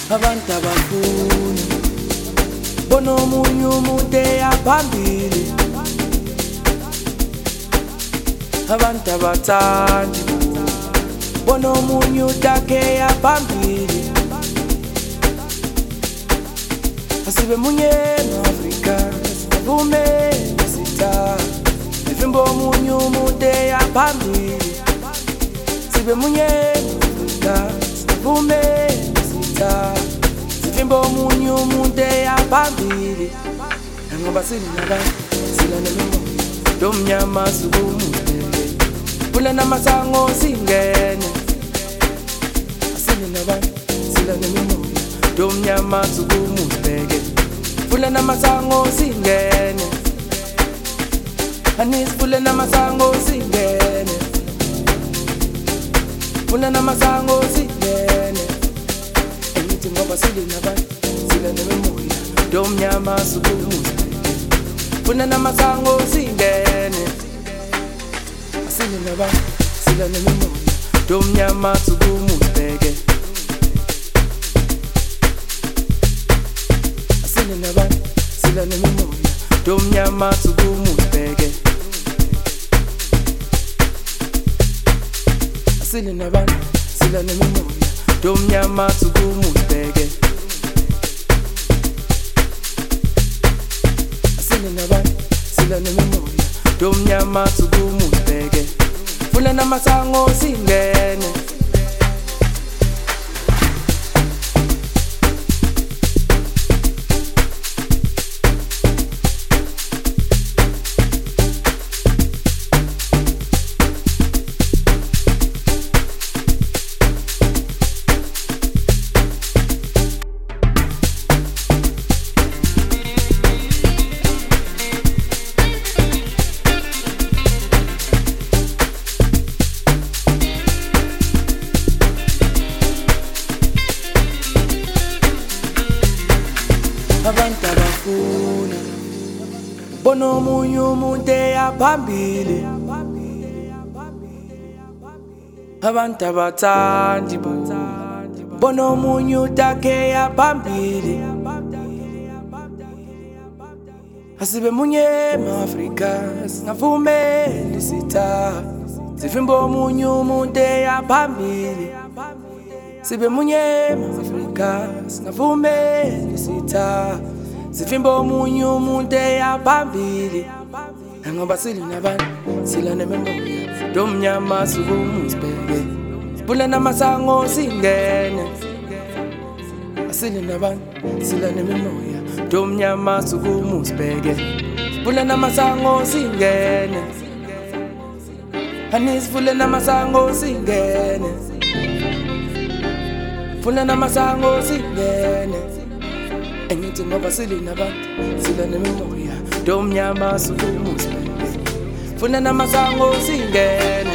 abantu abafuna bona omunye umuntu eyaphambili, abantu abathandi bona omunye utakhe eyaphambili. Asibe munye no-Afrika sivume sita sivimba omunye umuntu eyaphambili. Sibe munye no-Afrika sivume sita sivimba omunye umuntu eyaphambili. Ngoba sininabantu sila nemimoya yomnyama sukumudele vula namasango singene. Sininabantu sila nemimoya yomnyama sukumudele vula namasango singene. Anisivule namasango singene, vula namasango singene. Engithi ngoba sininabantu sila nemimoya yomnyama sukumudele vula namasango singene. Sininabantu sila nemimoya yomnyama sukumudele. Sininabantu sila nemimoya yomnyama sukumudele. Sininabantu sila nemimoya yomnyama sukumudele. Sininabantu sila nemimoya yomnyama sukumudele vula namasango singene. Abantu abafuna bona omunye umuntu eyaphambili, abantu abathandi bona omunye utakhe eyaphambili. Asibe munye ma-Afrika singavumeli sita sivimba omunye umuntu eyaphambili. Sibe munye ma-Afrika singavumeli sita sivimba omunye umuntu eyaphambili. Ngoba sininabantu sila nemimoya yomnyama sukumudele vula namasango singene. Sininabantu sila nemimoya yomnyama sukumudele vula namasango singene. Anisivule namasango singene, vula namasango singene. Engithi ngoba sininabantu sila nemimoya yomnyama sukumudele vula namasango singene.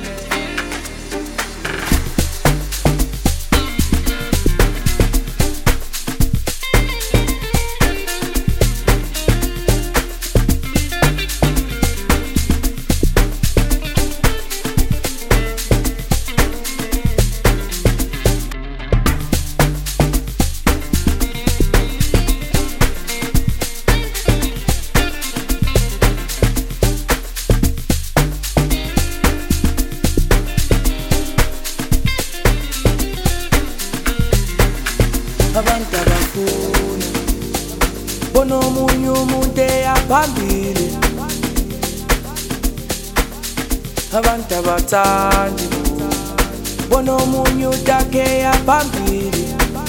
Abantu abafuna bona omunye umuntu eyaphambili, abantu abathandi bona omunye utakhe eyaphambili.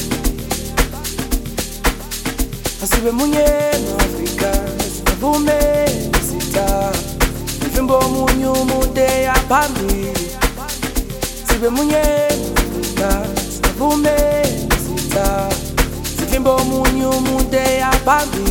Asibe munye no-Afrika singavumeli sita sivimba omunye umuntu eyaphambili. Sibe munye no-Afrika singavumeli sita sivimba omunye umuntu eyaphambili.